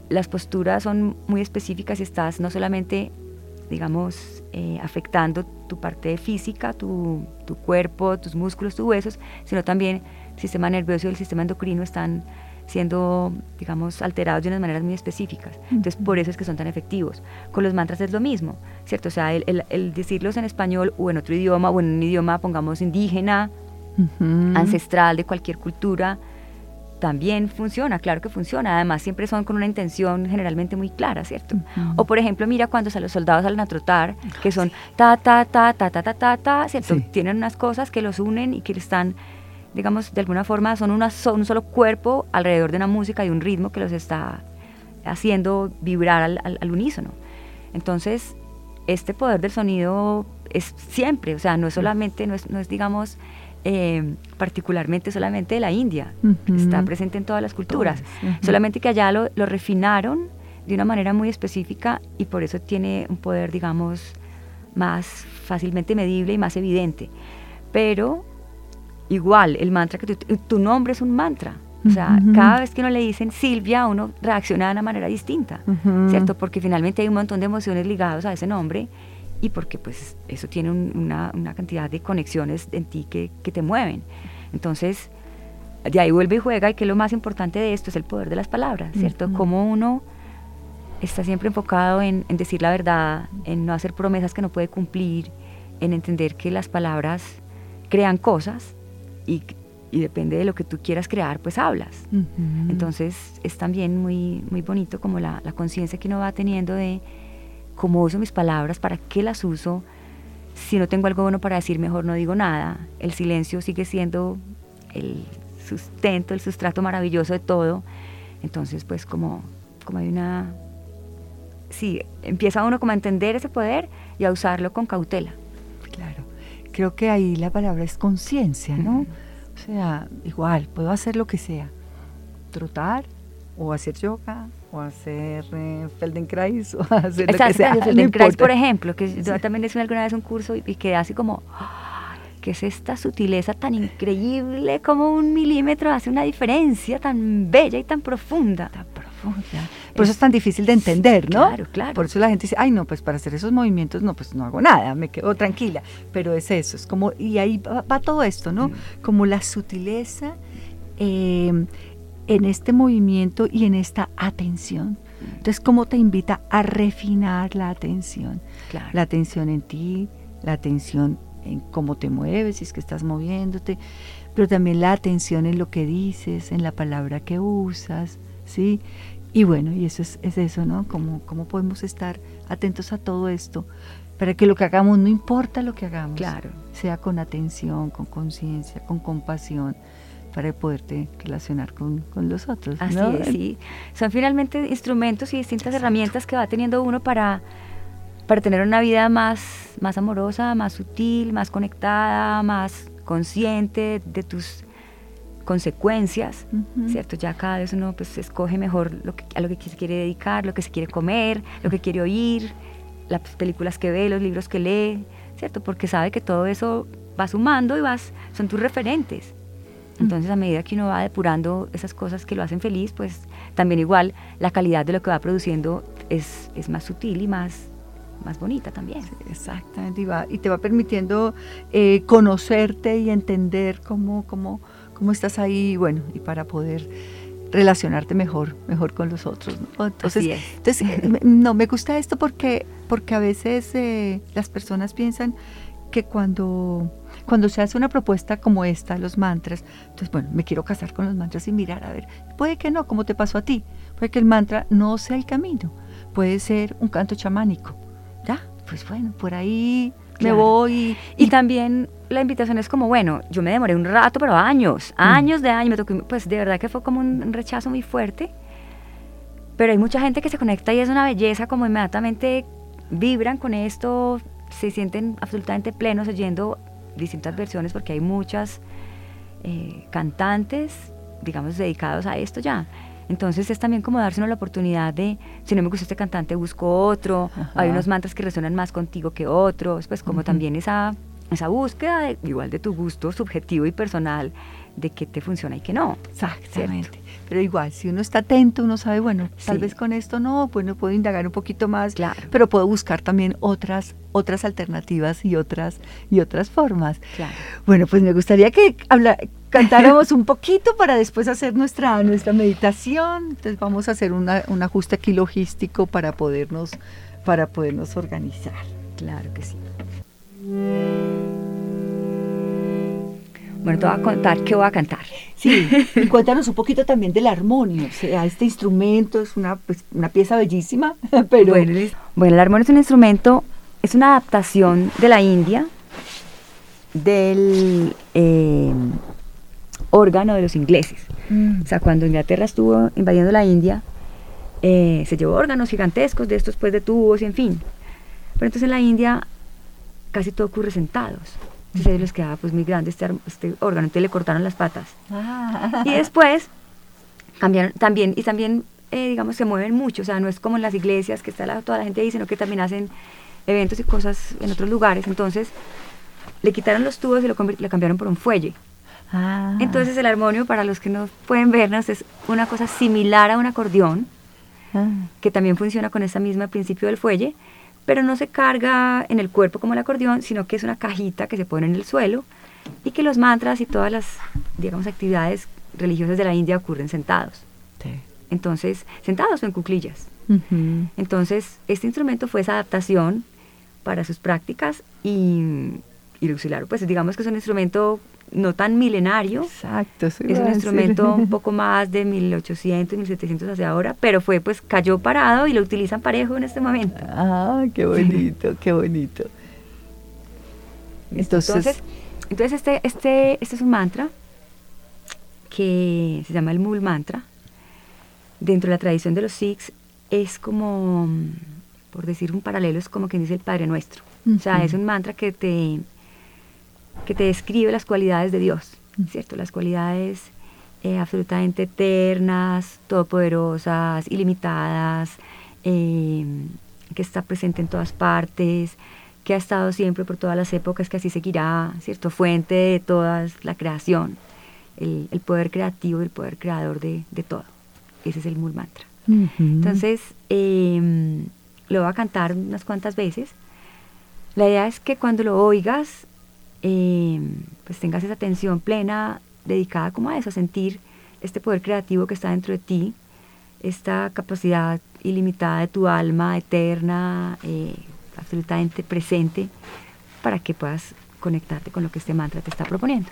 las posturas son muy específicas y estás no solamente, digamos, afectando tu parte física, tu cuerpo, tus músculos, tus huesos, sino también el sistema nervioso y el sistema endocrino están siendo, digamos, alterados de unas maneras muy específicas. Entonces, por eso es que son tan efectivos. Con los mantras es lo mismo, ¿cierto? O sea, el decirlos en español o en otro idioma, o en un idioma, pongamos, indígena, ancestral, de cualquier cultura, también funciona, claro que funciona. Además, siempre son con una intención generalmente muy clara, ¿cierto? O, por ejemplo, mira cuando los soldados salen a trotar, que son ta, ta, ta, ta, ta, ta, ta, ta, ¿cierto? Sí. Tienen unas cosas que los unen y que están, digamos, de alguna forma son un solo cuerpo alrededor de una música y un ritmo que los está haciendo vibrar al unísono. Entonces, este poder del sonido es siempre, o sea, no es solamente, no es digamos, particularmente solamente de la India, está presente en todas las culturas, solamente que allá lo refinaron de una manera muy específica y por eso tiene un poder, digamos, más fácilmente medible y más evidente. Pero igual, el mantra que tu nombre es un mantra, o sea, cada vez que uno le dicen Silvia, uno reacciona de una manera distinta, ¿cierto? Porque finalmente hay un montón de emociones ligadas a ese nombre y porque pues eso tiene una cantidad de conexiones en ti que te mueven. Entonces, de ahí vuelve y juega, y que lo más importante de esto es el poder de las palabras, ¿cierto? Como uno está siempre enfocado en decir la verdad, en no hacer promesas que no puede cumplir, en entender que las palabras crean cosas y depende de lo que tú quieras crear, pues hablas. Entonces, es también muy, muy bonito como la conciencia que uno va teniendo de cómo uso mis palabras, para qué las uso. Si no tengo algo bueno para decir, mejor no digo nada. El silencio sigue siendo el sustento, el sustrato maravilloso de todo. Entonces, pues como hay una... Sí, empieza uno como a entender ese poder y a usarlo con cautela. Claro, creo que ahí la palabra es conciencia, ¿no? O sea, igual, puedo hacer lo que sea, trotar, o hacer yoga, o hacer Feldenkrais, o hacer lo que sea. Feldenkrais, por ejemplo, que yo también hice alguna vez un curso y quedé así como, ¿qué es esta sutileza tan increíble? Como 1 milímetro hace una diferencia tan bella y tan profunda. Tan profunda. Por eso es tan difícil de entender, ¿no? Claro, claro. Por eso la gente dice, ay, no, pues para hacer esos movimientos, no, pues no hago nada, me quedo tranquila. Pero es eso, es como, y ahí va todo esto, ¿no? Como la sutileza en este movimiento y en esta atención. Entonces, ¿cómo te invita a refinar la atención? Claro. La atención en ti, la atención en cómo te mueves, si es que estás moviéndote, pero también la atención en lo que dices, en la palabra que usas, ¿sí? Y bueno, y eso es eso, ¿no? ¿Cómo podemos estar atentos a todo esto? Para que lo que hagamos, no importa lo que hagamos, claro, sea con atención, con conciencia, con compasión, para poderte relacionar con los otros, así ¿no? es, sí. Son finalmente instrumentos y distintas herramientas que va teniendo uno para tener una vida más amorosa, más sutil, más conectada, más consciente de tus consecuencias, ¿cierto? Ya cada vez uno pues escoge mejor a lo que se quiere dedicar, lo que se quiere comer, lo que quiere oír, las películas que ve, los libros que lee, ¿cierto? Porque sabe que todo eso va sumando y son tus referentes. Entonces, a medida que uno va depurando esas cosas que lo hacen feliz, pues también igual la calidad de lo que va produciendo es más sutil y más bonita también. Sí, exactamente, y te va permitiendo conocerte y entender cómo estás ahí, bueno, y para poder relacionarte mejor con los otros, ¿no? Entonces, no, me gusta esto porque a veces las personas piensan que cuando se hace una propuesta como esta, los mantras, entonces, bueno, me quiero casar con los mantras y mirar, a ver, puede que no, como te pasó a ti, puede que el mantra no sea el camino, puede ser un canto chamánico, ya, pues bueno, por ahí me voy. Y también la invitación es como, bueno, yo me demoré un rato, pero años me tocó, pues de verdad que fue como un rechazo muy fuerte, pero hay mucha gente que se conecta y es una belleza, como inmediatamente vibran con esto, se sienten absolutamente plenos oyendo distintas versiones, porque hay muchas cantantes, digamos, dedicados a esto ya. Entonces es también como darse la oportunidad de, si no me gusta este cantante, busco otro. Ajá. Hay unos mantras que resuenan más contigo que otros, pues como también esa búsqueda igual de tu gusto subjetivo y personal, de qué te funciona y qué no. Exactamente. ¿Cierto? Pero igual, si uno está atento, uno sabe, bueno, tal Sí. vez con esto no, bueno, puedo indagar un poquito más, Claro. pero puedo buscar también otras alternativas y otras formas. Claro. Bueno, pues me gustaría que cantáramos un poquito para después hacer nuestra meditación. Entonces vamos a hacer un ajuste aquí logístico para podernos organizar. Claro que sí. Bueno, te voy a contar qué voy a cantar. Sí, y cuéntanos un poquito también del armonio. O sea, este instrumento es una pieza bellísima, pero... Bueno, el armonio es un instrumento, es una adaptación de la India del órgano de los ingleses. O sea, cuando Inglaterra estuvo invadiendo la India, se llevó órganos gigantescos de estos, pues, de tubos y en fin. Pero entonces en la India casi todo ocurre sentados. Entonces a ellos les quedaba pues muy grande este órgano, entonces le cortaron las patas. Y después cambiaron también, digamos, se mueven mucho, o sea, no es como en las iglesias que está toda la gente ahí, sino que también hacen eventos y cosas en otros lugares. Entonces le quitaron los tubos y le cambiaron por un fuelle. Entonces el armonio, para los que no pueden vernos, es una cosa similar a un acordeón, que también funciona con ese mismo principio del fuelle, pero no se carga en el cuerpo como el acordeón, sino que es una cajita que se pone en el suelo y que los mantras y todas las, digamos, actividades religiosas de la India ocurren sentados. Sí. Entonces, sentados o en cuclillas. Uh-huh. Entonces, este instrumento fue esa adaptación para sus prácticas y claro, pues digamos que es un instrumento no tan milenario. Exacto, es un instrumento un poco más de 1800, 1700 hacia ahora, pero cayó parado y lo utilizan parejo en este momento. Ah, qué bonito, qué bonito. Entonces este es un mantra que se llama el Mool Mantra. Dentro de la tradición de los Sikhs es como, por decir un paralelo, es como quien dice el Padre Nuestro. Uh-huh. O sea, es un mantra que te describe las cualidades de Dios, ¿cierto? Las cualidades absolutamente eternas, todopoderosas, ilimitadas, que está presente en todas partes, que ha estado siempre por todas las épocas, que así seguirá, ¿cierto? Fuente de toda la creación, el poder creativo, el poder creador de todo. Ese es el Mool Mantra. Uh-huh. Entonces, lo voy a cantar unas cuantas veces. La idea es que cuando lo oigas, pues tengas esa atención plena dedicada como a eso, a sentir este poder creativo que está dentro de ti, esta capacidad ilimitada de tu alma eterna, absolutamente presente, para que puedas conectarte con lo que este mantra te está proponiendo.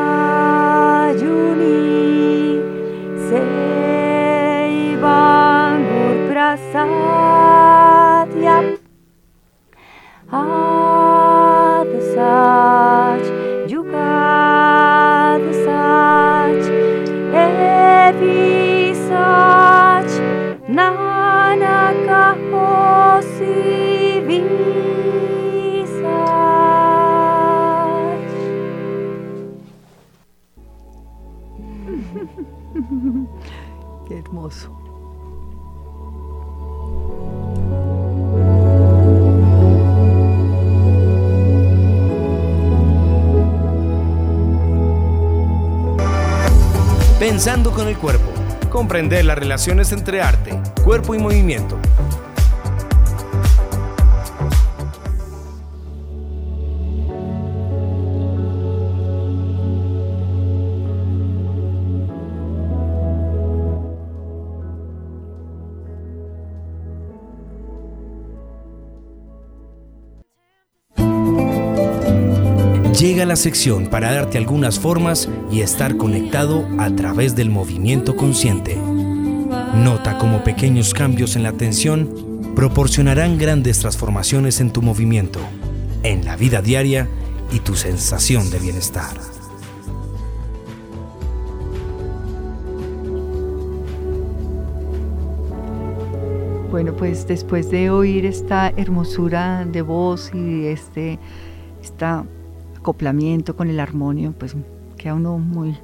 Bang Qué hermoso. Pensando con el cuerpo. Comprender las relaciones entre arte, cuerpo y movimiento. Llega la sección para darte algunas formas y estar conectado a través del movimiento consciente. Nota cómo pequeños cambios en la atención proporcionarán grandes transformaciones en tu movimiento, en la vida diaria y tu sensación de bienestar. Bueno, pues después de oír esta hermosura de voz y este acoplamiento con el armonio, pues queda uno muy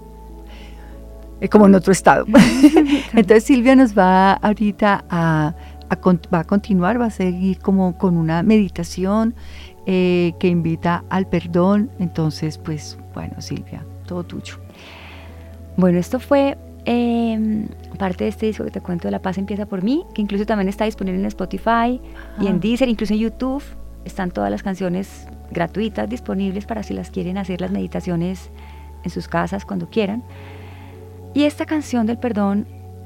como en otro estado. Entonces Silvia nos va ahorita va a continuar, va a seguir como con una meditación que invita al perdón. Entonces, pues bueno, Silvia, todo tuyo. Bueno, esto fue parte de este disco que te cuento de La Paz Empieza por Mí, que incluso también está disponible en Spotify y en Deezer, incluso en YouTube. Están todas las canciones gratuitas disponibles para si las quieren hacer las meditaciones en sus casas cuando quieran. Y esta canción del perdón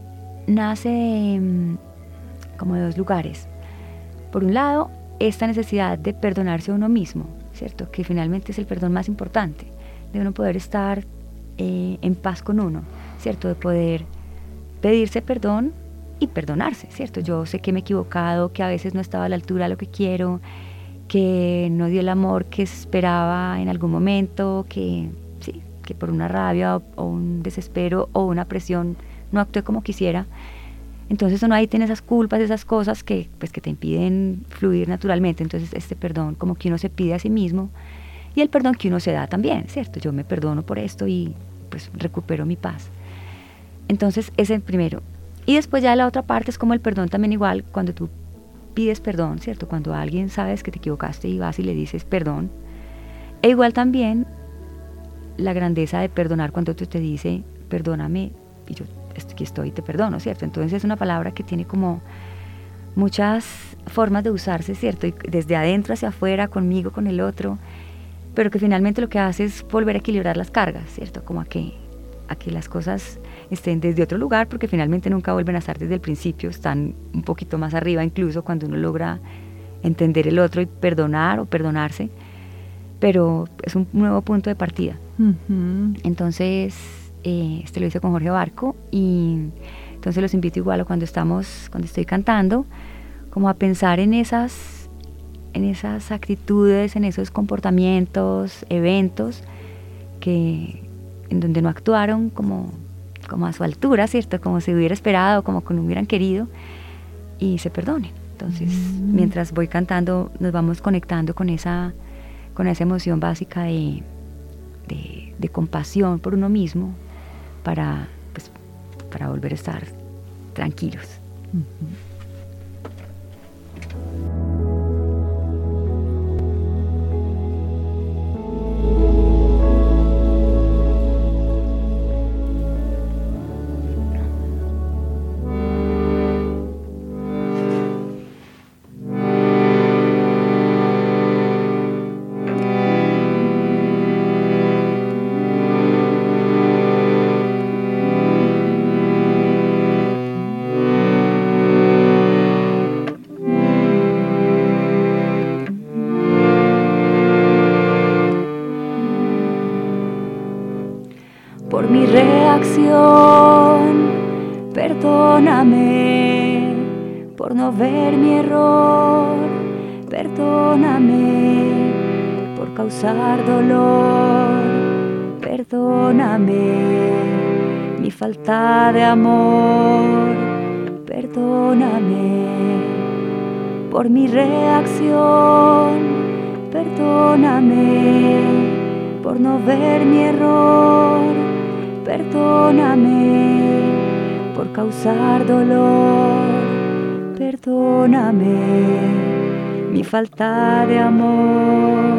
nace como de dos lugares. Por un lado, esta necesidad de perdonarse a uno mismo, ¿cierto? Que finalmente es el perdón más importante, de uno poder estar en paz con uno, ¿cierto? De poder pedirse perdón y perdonarse, ¿cierto? Yo sé que me he equivocado, que a veces no estaba a la altura de lo que quiero, que no di el amor que esperaba en algún momento, que por una rabia o un desespero o una presión no actué como quisiera. Entonces uno ahí tiene esas culpas, esas cosas que te impiden fluir naturalmente. Entonces este perdón como que uno se pide a sí mismo y el perdón que uno se da también, ¿cierto? Yo me perdono por esto y pues recupero mi paz. Entonces ese es el primero. Y después ya la otra parte es como el perdón también igual cuando tú pides perdón, ¿cierto? Cuando alguien sabes que te equivocaste y vas y le dices perdón. E igual también la grandeza de perdonar cuando otro te dice perdóname y yo aquí estoy y te perdono, ¿cierto? Entonces es una palabra que tiene como muchas formas de usarse, ¿cierto? Y desde adentro hacia afuera, conmigo, con el otro, pero que finalmente lo que hace es volver a equilibrar las cargas, ¿cierto? Como a que las cosas estén desde otro lugar, porque finalmente nunca vuelven a estar desde el principio, están un poquito más arriba incluso cuando uno logra entender el otro y perdonar o perdonarse, pero es un nuevo punto de partida. Entonces lo hice con Jorge Barco y entonces los invito igual a cuando estoy cantando como a pensar en esas actitudes, en esos comportamientos, eventos en donde no actuaron como a su altura, ¿cierto? Como se hubiera esperado, como hubieran querido, y se perdonen. Entonces, mientras voy cantando, nos vamos conectando con esa emoción básica de compasión por uno mismo para volver a estar tranquilos. Por mi reacción, perdóname, por no ver mi error, perdóname, por causar dolor, perdóname, mi falta de amor, perdóname, por mi reacción, perdóname, por no ver mi error, perdóname por causar dolor, perdóname mi falta de amor,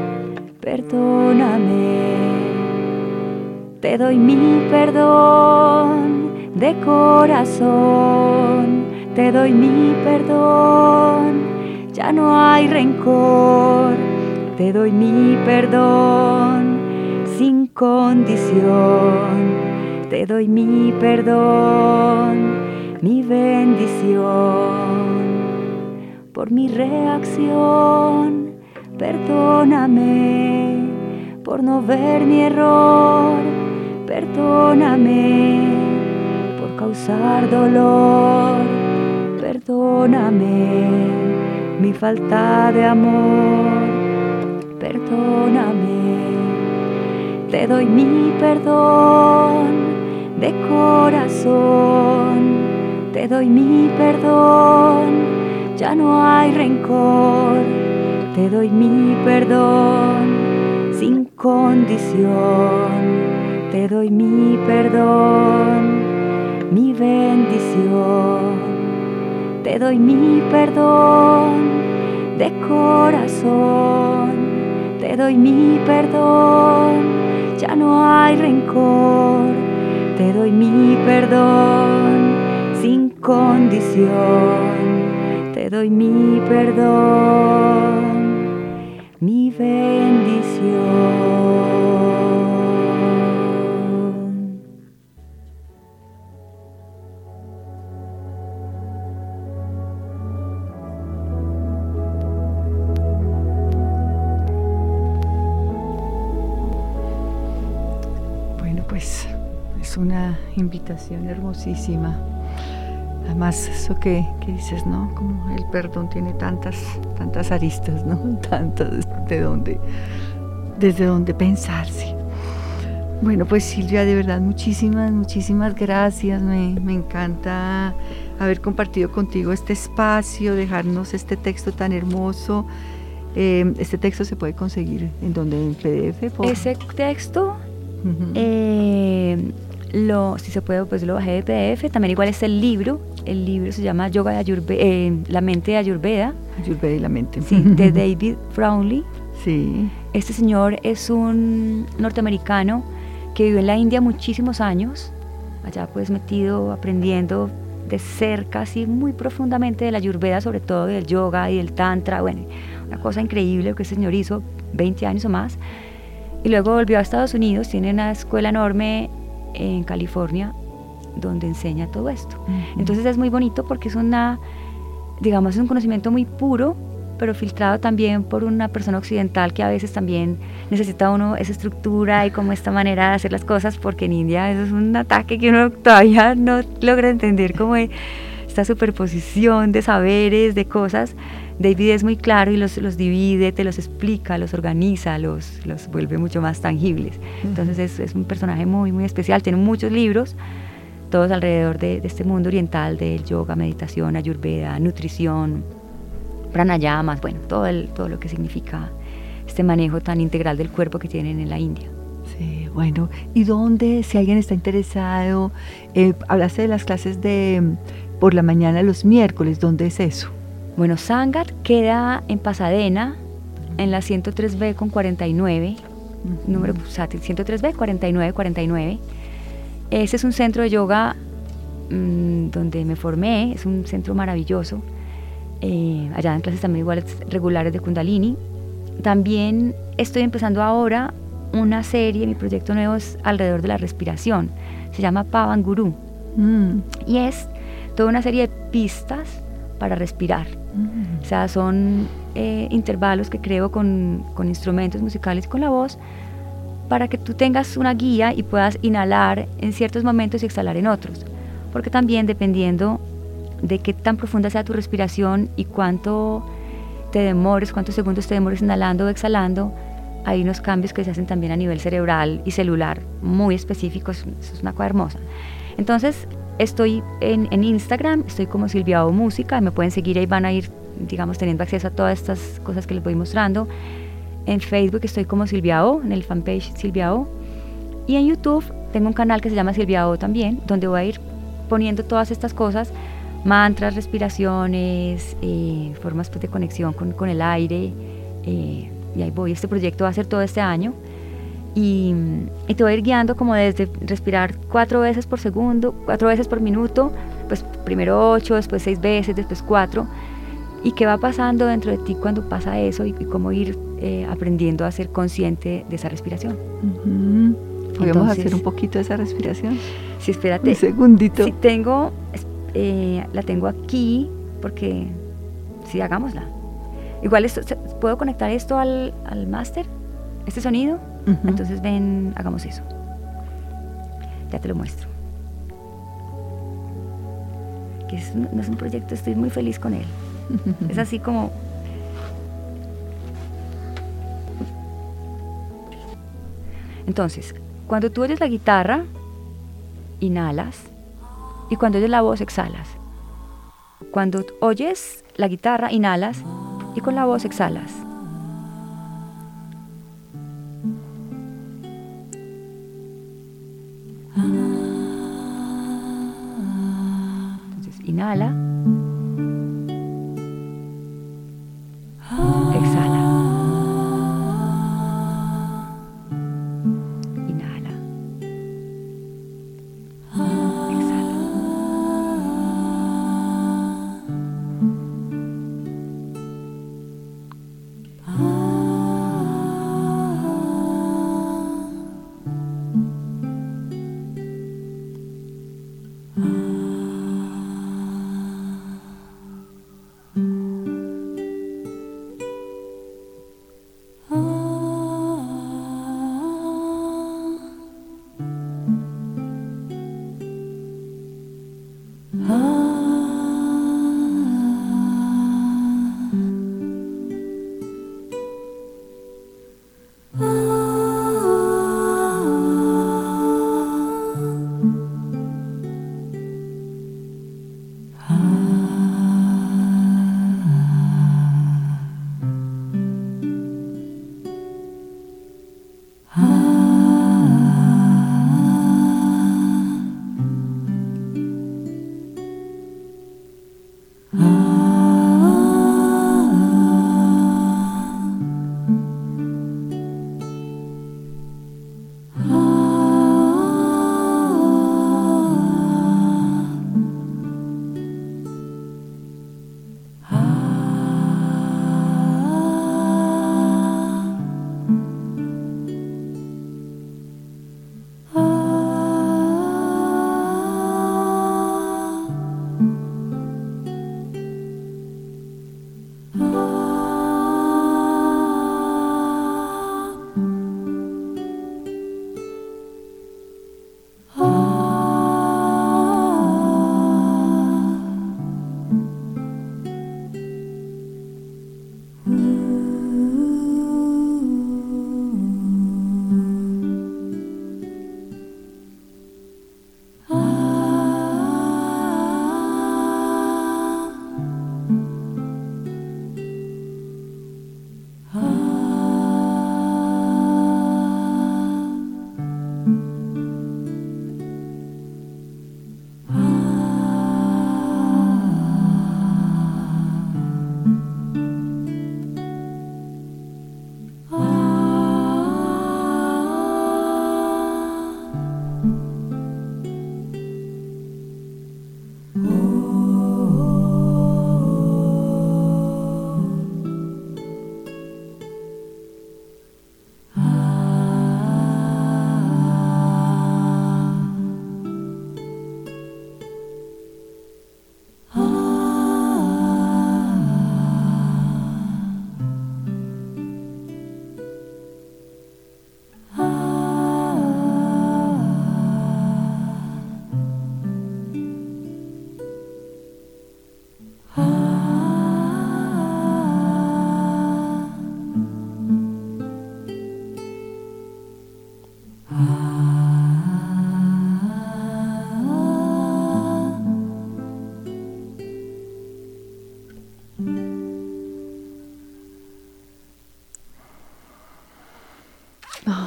perdóname. Te doy mi perdón de corazón, te doy mi perdón, ya no hay rencor, te doy mi perdón sin condición, te doy mi perdón, mi bendición. Por mi reacción, perdóname, por no ver mi error, perdóname, por causar dolor, perdóname, mi falta de amor, perdóname. Te doy mi perdón de corazón, te doy mi perdón, ya no hay rencor, te doy mi perdón sin condición, te doy mi perdón, mi bendición. Te doy mi perdón de corazón, te doy mi perdón, ya no hay rencor, te doy mi perdón sin condición, te doy mi perdón, mi bendición. Es una invitación hermosísima. Además, eso que dices, ¿no? Como el perdón tiene tantas aristas, ¿no? Tantas desde dónde pensarse. Bueno, pues Silvia, de verdad, muchísimas gracias. Me encanta haber compartido contigo este espacio, dejarnos este texto tan hermoso. Este texto se puede conseguir en donde, en PDF. Ese texto, si se puede, pues lo bajé de PDF. También igual es el libro se llama Yoga de Ayurveda, la mente de Ayurveda. Ayurveda y la mente. Sí, de David Brownlee. Sí. Este señor es un norteamericano que vivió en la India muchísimos años, allá pues metido, aprendiendo de cerca, así muy profundamente de la Ayurveda, sobre todo del yoga y del tantra. Bueno, una cosa increíble lo que ese señor hizo, 20 años o más. Y luego volvió a Estados Unidos, tiene una escuela enorme en California donde enseña todo esto. Entonces es muy bonito porque es un conocimiento muy puro, pero filtrado también por una persona occidental que a veces también necesita uno esa estructura y como esta manera de hacer las cosas, porque en India eso es un ataque que uno todavía no logra entender, como esta superposición de saberes, de cosas. David es muy claro y los divide, te los explica, los organiza, los vuelve mucho más tangibles. Entonces es un personaje muy, muy especial, tiene muchos libros, todos alrededor de este mundo oriental, del yoga, meditación, ayurveda, nutrición, pranayamas, bueno, todo lo que significa este manejo tan integral del cuerpo que tienen en la India. Sí, bueno, ¿y dónde, si alguien está interesado, hablaste de las clases por la mañana los miércoles, ¿dónde es eso? Bueno, Sangat queda en Pasadena, en la 103B con 49, número 103B 4949. Ese es un centro de yoga donde me formé, es un centro maravilloso. Allá dan clases también iguales regulares de Kundalini. También estoy empezando ahora una serie, mi proyecto nuevo es alrededor de la respiración, se llama Pavan Guru, y es toda una serie de pistas para respirar. O sea, son intervalos que creo con instrumentos musicales y con la voz, para que tú tengas una guía y puedas inhalar en ciertos momentos y exhalar en otros, porque también dependiendo de qué tan profunda sea tu respiración y cuántos segundos te demores inhalando o exhalando, hay unos cambios que se hacen también a nivel cerebral y celular muy específicos. Eso es una cosa hermosa. Entonces estoy en Instagram, estoy como Silvia O Música, me pueden seguir, ahí van a ir, digamos, teniendo acceso a todas estas cosas que les voy mostrando. En Facebook estoy como Silvia O, en el fanpage Silvia O, y en YouTube tengo un canal que se llama Silvia O también, donde voy a ir poniendo todas estas cosas, mantras, respiraciones, formas pues, de conexión con el aire, y ahí voy. Este proyecto va a ser todo este año, y te voy a ir guiando como desde respirar 4 veces por segundo, 4 veces por minuto, pues primero 8, después 6 veces, después 4, y qué va pasando dentro de ti cuando pasa eso, y cómo ir aprendiendo a ser consciente de esa respiración. ¿Podemos hacer un poquito de esa respiración? Sí, espérate. Un segundito. Sí, la tengo aquí, porque sí, hagámosla. Igual ¿puedo conectar esto al máster? ¿Este sonido? Entonces ven, hagamos eso. Ya te lo muestro. Que no es un proyecto, estoy muy feliz con él. Es así como... Entonces, cuando tú oyes la guitarra, inhalas, y cuando oyes la voz, exhalas. Cuando oyes la guitarra, inhalas, y con la voz exhalas. Entonces, inhala, exhala. Inhala. Exhala.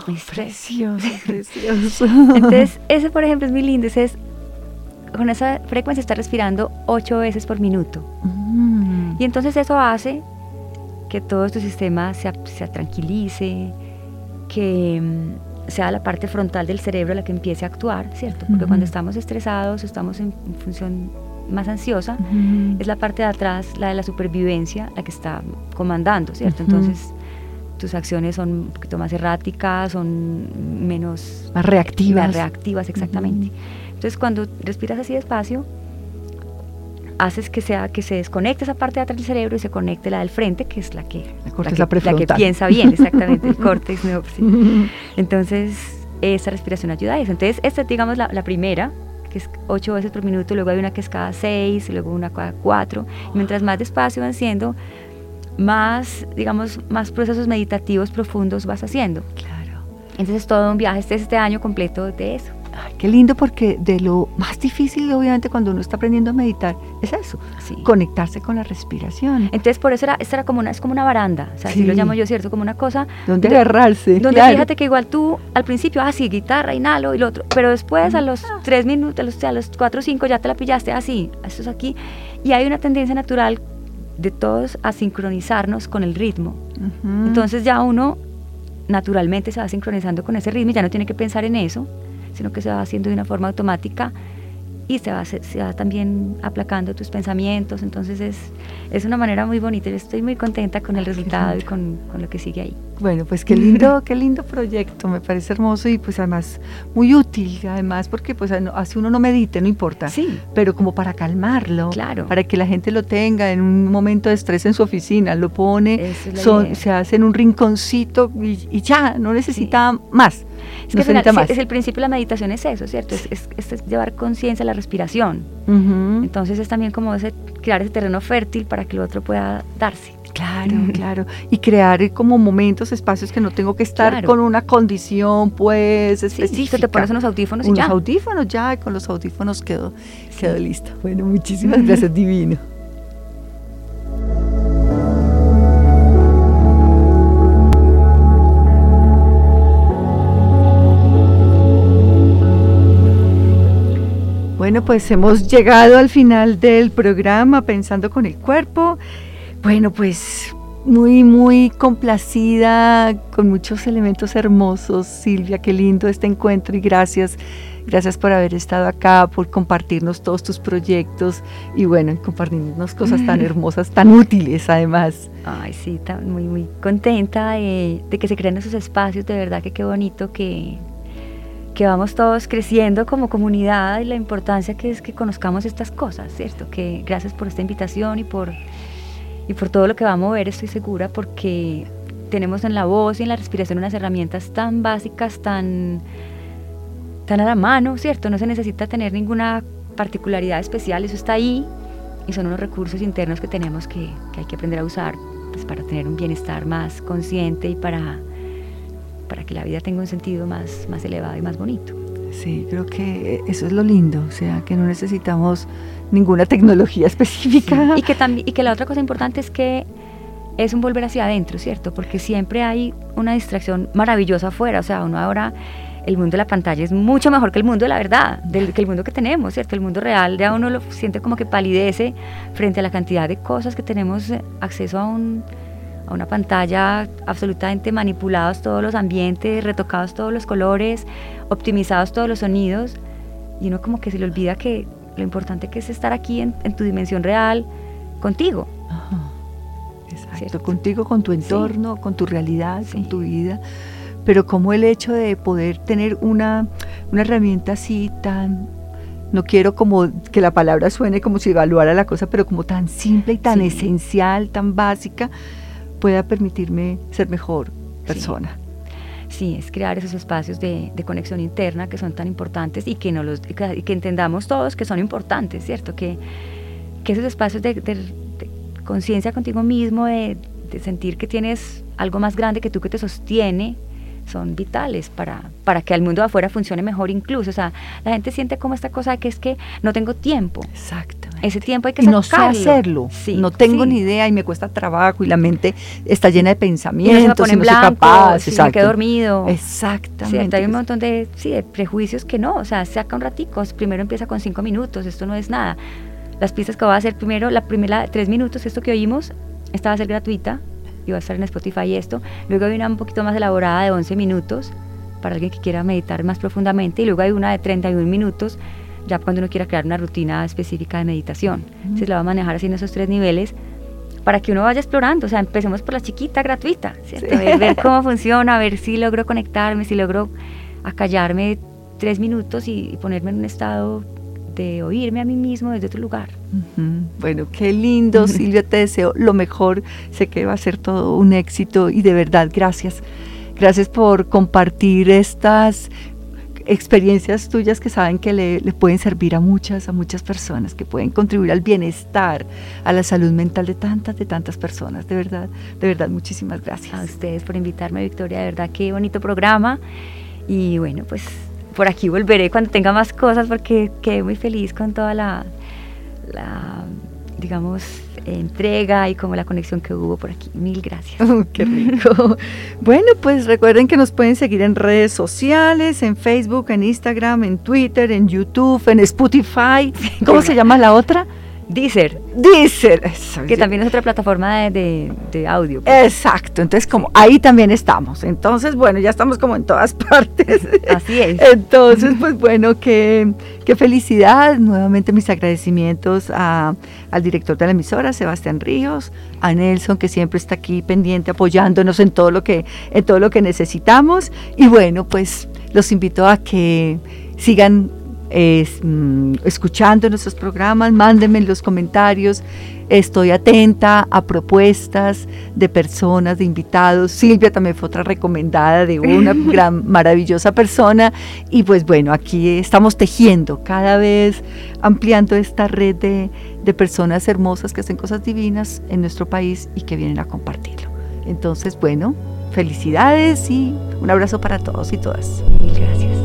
Precioso, precioso. Entonces, ese por ejemplo es muy lindo. Con esa frecuencia está respirando 8 veces por minuto. Y entonces eso hace que todo tu sistema se tranquilice, que sea la parte frontal del cerebro la que empiece a actuar, ¿cierto? Porque cuando estamos estresados, estamos en función más ansiosa, es la parte de atrás, la de la supervivencia, la que está comandando, ¿cierto? Entonces tus acciones son un poquito más erráticas, son menos... Más reactivas. Más reactivas, exactamente. Entonces cuando respiras así despacio, haces que se desconecte esa parte de atrás del cerebro y se conecte la del frente, que es la que piensa bien, exactamente, el córtex neopreno. Sí. Entonces, esa respiración ayuda a eso. Entonces, esta es, digamos, la primera, que es 8 veces por minuto, luego hay una que es cada 6, luego una cada 4. Y mientras más despacio van siendo, más, digamos, más procesos meditativos profundos vas haciendo. Claro. Entonces, todo un viaje, este año completo de eso. Ay, qué lindo, porque de lo más difícil, obviamente, cuando uno está aprendiendo a meditar, es eso, conectarse con la respiración. Entonces, por eso esta era es como una baranda, o sea, así lo llamo yo, ¿cierto? Como una cosa... Donde agarrarse, donde fíjate que igual tú, al principio, sí, guitarra, inhalo y lo otro, pero después a los 3 minutos, a los 4 o 5 ya te la pillaste, así, esto es aquí, y hay una tendencia natural de todos a sincronizarnos con el ritmo. Entonces ya uno naturalmente se va sincronizando con ese ritmo y ya no tiene que pensar en eso, sino que se va haciendo de una forma automática y se va también aplacando tus pensamientos. Entonces es una manera muy bonita. Yo estoy muy contenta con el resultado y con lo que sigue ahí. Bueno, pues qué lindo proyecto, me parece hermoso y pues además muy útil, además porque pues así uno no medite, no importa, pero como para calmarlo, para que la gente lo tenga en un momento de estrés en su oficina, lo pone, se hace en un rinconcito y ya, no necesita más. Es que es el principio de la meditación, es eso, ¿cierto? Es llevar conciencia a la respiración. Entonces es también como crear ese terreno fértil para que el otro pueda darse. Claro. Y crear como momentos, espacios que no tengo que estar con una condición, pues, específica. Te pones unos audífonos y ya. Y con los audífonos quedó listo. Bueno, muchísimas gracias, divino. Bueno, pues hemos llegado al final del programa Pensando con el Cuerpo. Bueno, pues muy, muy complacida, con muchos elementos hermosos. Silvia, qué lindo este encuentro y gracias por haber estado acá, por compartirnos todos tus proyectos y bueno, compartirnos cosas tan hermosas, tan útiles además. Ay, sí, muy, muy contenta de que se creen esos espacios, de verdad que qué bonito que vamos todos creciendo como comunidad y la importancia que es que conozcamos estas cosas, ¿cierto? Que gracias por esta invitación y por todo lo que va a mover, estoy segura, porque tenemos en la voz y en la respiración unas herramientas tan básicas, tan a la mano, ¿cierto? No se necesita tener ninguna particularidad especial, eso está ahí y son unos recursos internos que tenemos que hay que aprender a usar pues, para tener un bienestar más consciente y para que la vida tenga un sentido más elevado y más bonito. Sí, creo que eso es lo lindo, o sea, que no necesitamos ninguna tecnología específica. Sí, y que la otra cosa importante es que es un volver hacia adentro, ¿cierto? Porque siempre hay una distracción maravillosa afuera, o sea, uno ahora, el mundo de la pantalla es mucho mejor que el mundo de la verdad, que el mundo que tenemos, ¿cierto? El mundo real ya uno lo siente como que palidece frente a la cantidad de cosas que tenemos acceso a una pantalla, absolutamente manipulados todos los ambientes, retocados todos los colores, optimizados todos los sonidos, y uno como que se le olvida que lo importante que es estar aquí en tu dimensión real, contigo. Exacto, ¿cierto? Contigo, con tu entorno, con tu realidad, con tu vida, pero como el hecho de poder tener una herramienta así tan... No quiero como que la palabra suene como si evaluara la cosa, pero como tan simple y tan esencial, tan básica, pueda permitirme ser mejor persona. Sí, es crear esos espacios de conexión interna que son tan importantes y que entendamos todos que son importantes, ¿cierto? Que esos espacios de conciencia contigo mismo, de sentir que tienes algo más grande que tú que te sostiene, son vitales para que el mundo de afuera funcione mejor incluso. O sea, la gente siente como esta cosa de que es que no tengo tiempo. Exactamente. ese tiempo hay que y sacarlo. no sé hacerlo, Sí, no tengo sí. ni idea y me cuesta trabajo y la mente está llena de Y uno se pensamientos me pone y en no soy blanco, capaz. si me quedo dormido. Exactamente. Cierto, hay un montón de prejuicios que no, o sea, saca un ratico, primero empieza con 5 minutos, esto no es nada. Las pistas que voy a hacer primero, la primera 3 minutos, esto que oímos, esta va a ser gratuita y va a estar en Spotify y esto. Luego hay una un poquito más elaborada de 11 minutos para alguien que quiera meditar más profundamente, y luego hay una de 31 minutos ya cuando uno quiera crear una rutina específica de meditación. Entonces la va a manejar así en esos 3 niveles para que uno vaya explorando. O sea, empecemos por la chiquita gratuita, ¿cierto? Sí. Ver cómo funciona, a ver si logro conectarme, si logro acallarme 3 minutos y ponerme en un estado de oírme a mí mismo desde otro lugar. Bueno, qué lindo, Silvia, te deseo lo mejor, sé que va a ser todo un éxito y de verdad, gracias por compartir estas experiencias tuyas que saben que le pueden servir a muchas personas, que pueden contribuir al bienestar, a la salud mental de tantas personas. De verdad, muchísimas gracias. A ustedes por invitarme, Victoria, de verdad qué bonito programa, y bueno, pues por aquí volveré cuando tenga más cosas, porque quedé muy feliz con toda la digamos, entrega y como la conexión que hubo por aquí. Mil gracias. Qué rico. Bueno, pues recuerden que nos pueden seguir en redes sociales, en Facebook, en Instagram, en Twitter, en YouTube, en Spotify. ¿Cómo se llama la otra? Deezer, Eso, que también es otra plataforma de audio. Exacto, entonces como ahí también estamos. Entonces, bueno, ya estamos como en todas partes. Así es. Entonces, pues bueno, qué felicidad. Nuevamente mis agradecimientos al director de la emisora, Sebastián Ríos, a Nelson, que siempre está aquí pendiente, apoyándonos en todo lo que necesitamos. Y bueno, pues los invito a que sigan escuchando nuestros programas, mándenme en los comentarios, estoy atenta a propuestas de personas, de invitados. Silvia también fue otra recomendada de una gran, maravillosa persona, y pues bueno, aquí estamos tejiendo, cada vez ampliando esta red de personas hermosas que hacen cosas divinas en nuestro país y que vienen a compartirlo. Entonces, bueno, felicidades y un abrazo para todos y todas. Mil gracias.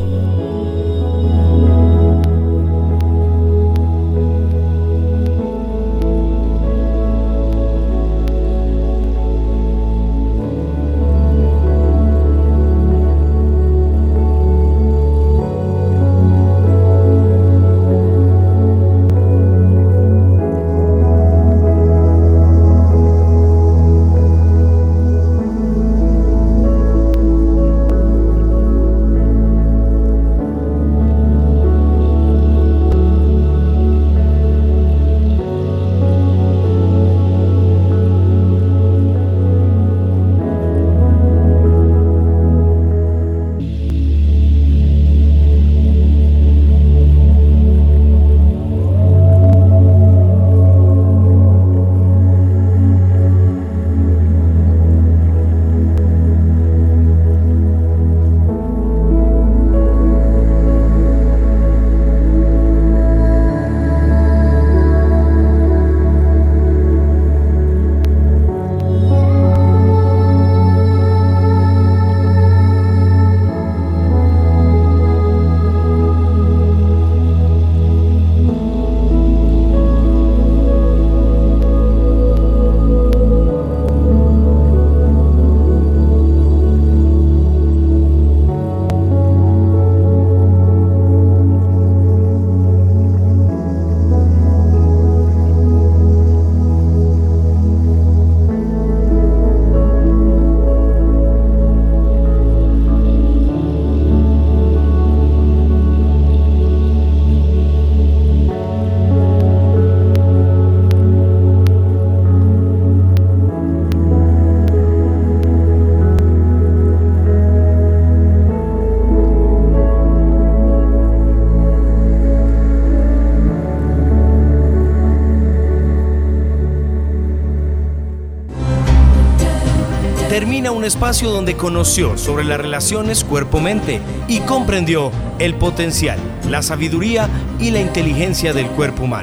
Termina un espacio donde conoció sobre las relaciones cuerpo-mente y comprendió el potencial, la sabiduría y la inteligencia del cuerpo humano.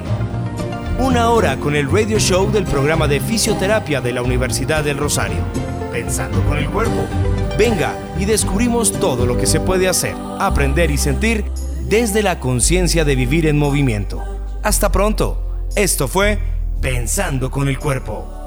Una hora con el radio show del programa de fisioterapia de la Universidad del Rosario. Pensando con el cuerpo. Venga y descubrimos todo lo que se puede hacer, aprender y sentir desde la conciencia de vivir en movimiento. Hasta pronto. Esto fue Pensando con el Cuerpo.